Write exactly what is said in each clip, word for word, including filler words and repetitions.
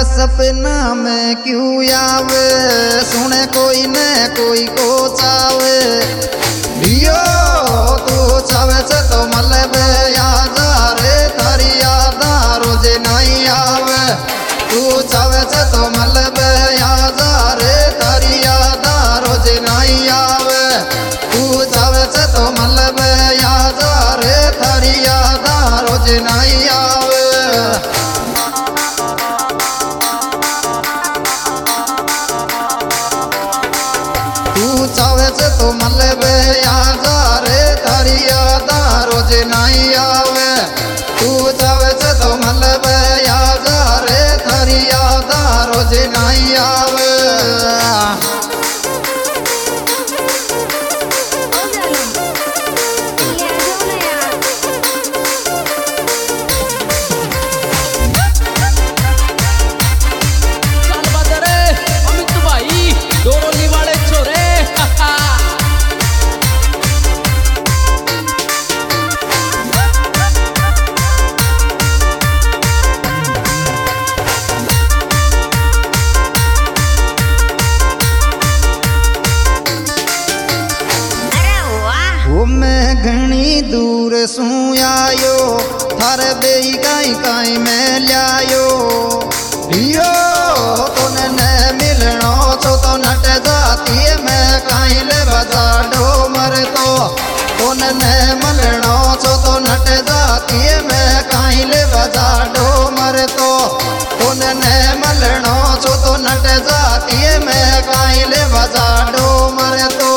सपना में क्यों आवे, सुने कोई न कोई को चावे। लियो तू चावे से तो मतलब याद रे थारी याद रोज नहीं आवे। तू चावे से तो मतलब याद रे थारी याद रोज नहीं आवे। तू चावे से तो मतलब याद रे थारी याद रोज नहीं आवे। तू चावे से तो मतलब याद रे थारी याद रोज नहीं आवे। तू चावे से तो मतलब याद रे थारी याद रोज नहीं आवे। मैं घनी दूर सू आयो, थारे बेई काई काई में ल्यायो। लियो तोने न मिलनो छो तो नट जाती मैं काई ले बजा डोमर तो। तोने न मिलनो छो तो नट जाती मैं काई ले बजा डोमर तो। तोने न मिलनो छो तो नट जाती मैं काई ले बजा डोमर तो।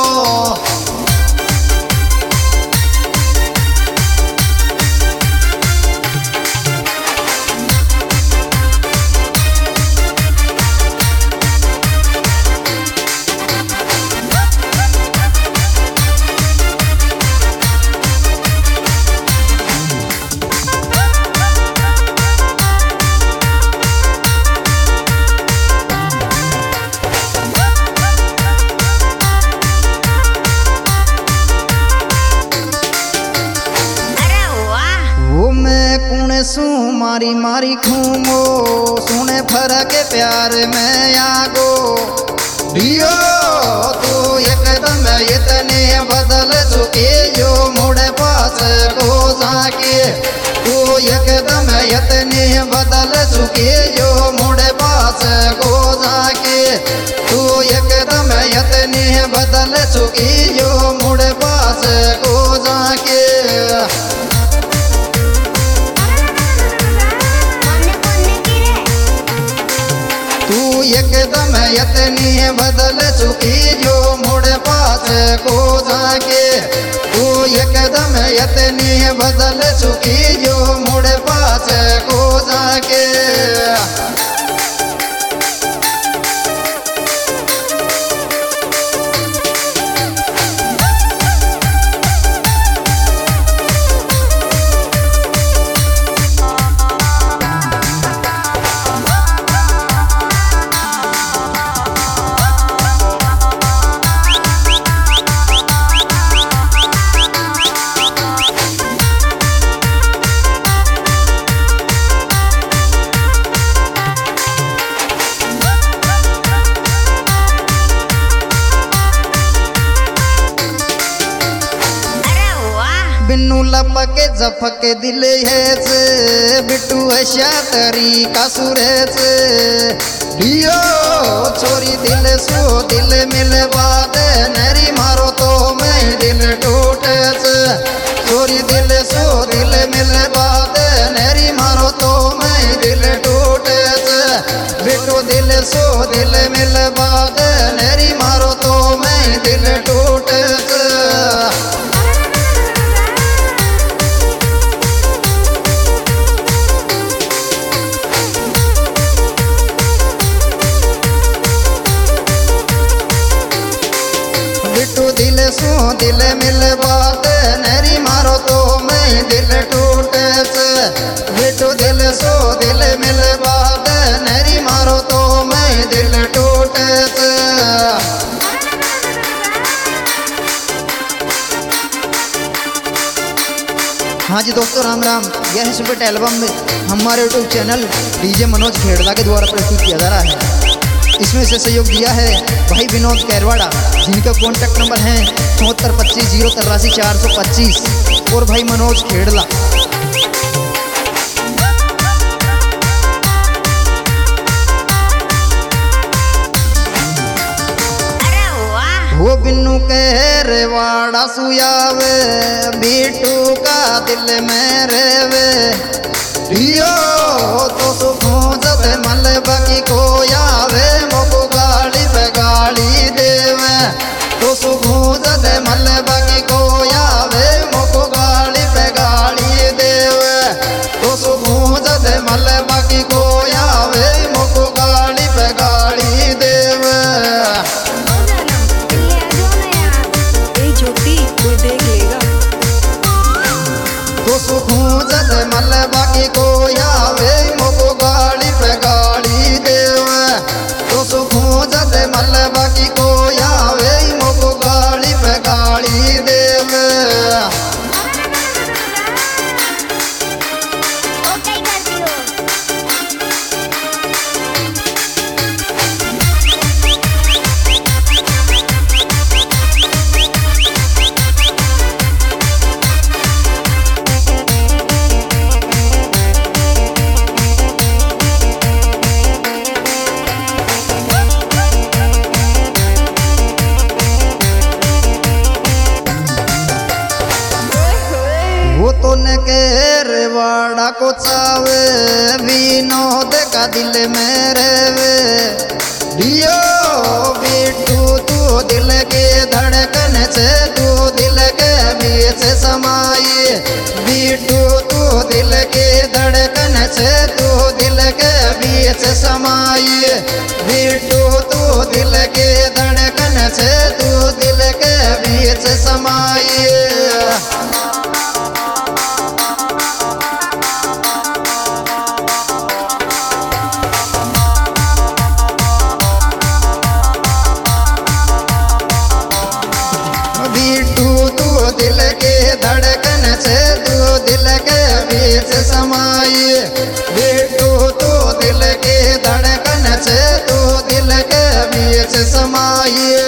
सू मारी मारी घूमो, सुने फरक प्यार में आगो। लियो तू एकदम इतने बदल चुके जो मुड़े पास को जाके। तू एकदम इतने बदल चुके जो मुड़े पास को जाके। तू एकदम इतने बदल चुकी जो मुड़े पास को जाके। तू एकदम इतनी बदल चुकी जो मुड़े पास को जाके। तू एकदम इतनी बदल चुकी जो मुड़े पास को जाके। बिन्नू लपके झपके दिल है से, बिट्टू ऐसा तरीका सुरे से। लियो छोरी दिल सो दिल मिले बाद नरी मारो तो मैं दिल टूटे से। छोरी दिल सो दिल मिले बाद नरी मारो तो मैं दिल टूटे से। बिट्टू दिल सो दिल मिले बाद नरी मारो तो मैं दिल टूटे से। दिल सो दिल मिल बात नरी मारो तो मैं दिल टूटे से। बिट्टू दिल सो दिल मिल बात नरी मारो तो मैं दिल टूटे से। हाँ जी। जी दोस्तों राम राम। यह सुपर एल्बम में हमारे YouTube channel DJ Manoj Khedla के द्वारा प्रस्तुत किया जा रहा है। इसमें से सहयोग दिया है भाई विनोद कैरवाड़ा, जिनका कॉन्टैक्ट नंबर है चौहत्तर पच्चीस जीरो तिरासी चार सौ पच्चीस और भाई मनोज खेड़ला। वो बिन्नू कैरवाड़ा सुयावे बीटू का दिल में रेवे रियो तो सुखोजत मलबा की को आवे मोको गाड़ी पे गाड़ी देवे तो सुखोजत मलबा की को आवे मोको गाड़ी पे गाड़ी देवे तो सुखोजत मलबा की को आवे मोको गाड़ी पे गाड़ी देवे। तो सुखोजत मलबा की को आवे मोको गाड़ी पे गाड़ी देवे तो सुखोजत मलबा की को आवे मोको गाड़ी पे गाड़ी देवे। वो तो न कैरवाड़ा को चावे विनोद का दिल में रेवे दियो बेटू तू दिल के धड़कन से तू दिल के बीच समाये बेटू तू दिल के धड़कन से तू दिल के बीच समाये बेटू तू दिल के धड़कन से तू दिल के बीच समाये। दिल के धड़कन से तू दिल के बीच समाये बेटू तू दिल के धड़कन से तू दिल के बीच समाये।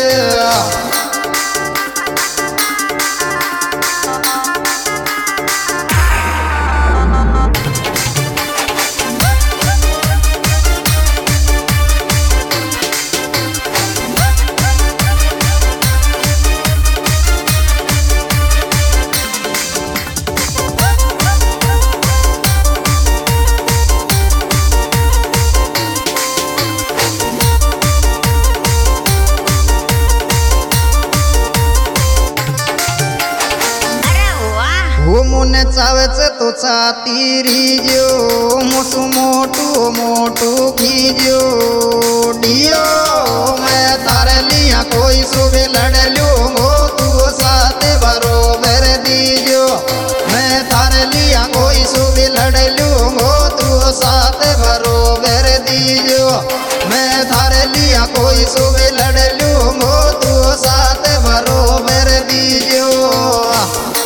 वो मुने चावच तो चातीरी जो मुसु मोटू मोटू खीजो डियो मैं तारे लिया कोई सुबह लड़ लूंगो तू साथ बरोबर दीजो मैं तारे लिया कोई सुबह लड़ लूंगो तू साथ बरोबर दीजो मैं तारे लिया कोई सुबह